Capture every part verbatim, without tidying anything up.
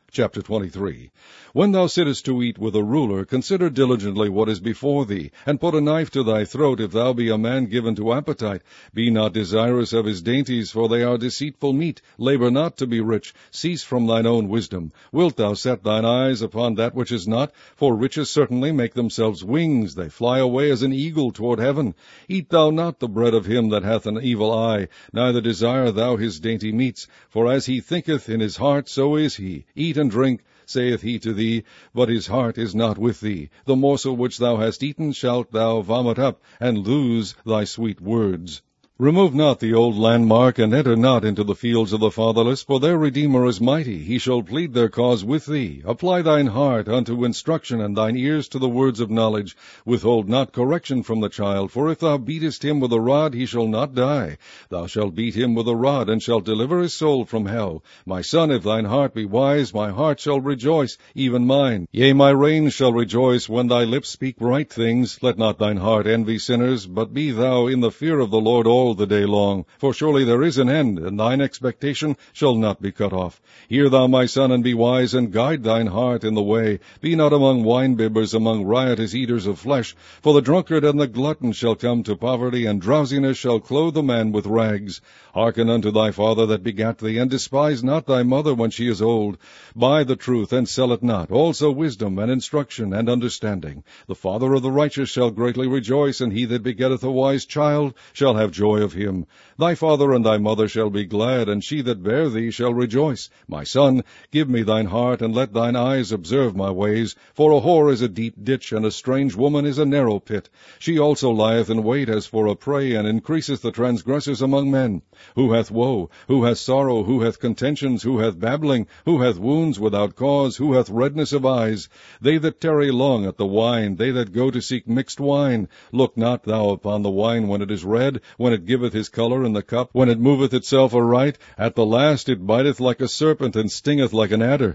Chapter twenty-three. When thou sittest to eat with a ruler, consider diligently what is before thee, and put a knife to thy throat if thou be a man given to appetite. Be not desirous of his dainties, for they are deceitful meat. Labor not to be rich. Cease from thine own wisdom. Wilt thou set thine eyes upon that which is not? For riches certainly make themselves wings. They fly away as an eagle toward heaven. Eat thou not the bread of him that hath an evil eye, neither desire thou his dainty meats. For as he thinketh in his heart, so is he. Eat and drink, saith he to thee, but his heart is not with thee. The morsel which thou hast eaten shalt thou vomit up, and lose thy sweet words. Remove not the old landmark, and enter not into the fields of the fatherless, for their Redeemer is mighty. He shall plead their cause with thee. Apply thine heart unto instruction, and thine ears to the words of knowledge. Withhold not correction from the child, for if thou beatest him with a rod, he shall not die. Thou shalt beat him with a rod, and shalt deliver his soul from hell. My son, if thine heart be wise, my heart shall rejoice, even mine. Yea, my reins shall rejoice when thy lips speak right things. Let not thine heart envy sinners, but be thou in the fear of the Lord all the day long. For surely there is an end, and thine expectation shall not be cut off. Hear thou, my son, and be wise, and guide thine heart in the way. Be not among winebibbers, among riotous eaters of flesh. For the drunkard and the glutton shall come to poverty, and drowsiness shall clothe a man with rags. Hearken unto thy father that begat thee, and despise not thy mother when she is old. Buy the truth, and sell it not, also wisdom, and instruction, and understanding. The father of the righteous shall greatly rejoice, and he that begetteth a wise child shall have joy of him. Thy father and thy mother shall be glad, and she that bare thee shall rejoice. My son, give me thine heart, and let thine eyes observe my ways. For a whore is a deep ditch, and a strange woman is a narrow pit. She also lieth in wait as for a prey, and increaseth the transgressors among men. Who hath woe? Who hath sorrow? Who hath contentions? Who hath babbling? Who hath wounds without cause? Who hath redness of eyes? They that tarry long at the wine, they that go to seek mixed wine. Look not thou upon the wine when it is red, when it giveth his colour in the cup, when it moveth itself aright. At the last it biteth like a serpent, and stingeth like an adder.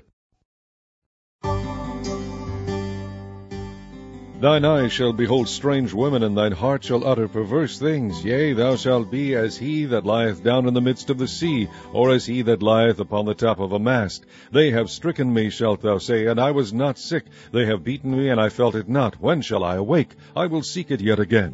Thine eyes shall behold strange women, and thine heart shall utter perverse things. Yea, thou shalt be as he that lieth down in the midst of the sea, or as he that lieth upon the top of a mast. They have stricken me, shalt thou say, and I was not sick. They have beaten me, and I felt it not. When shall I awake? I will seek it yet again.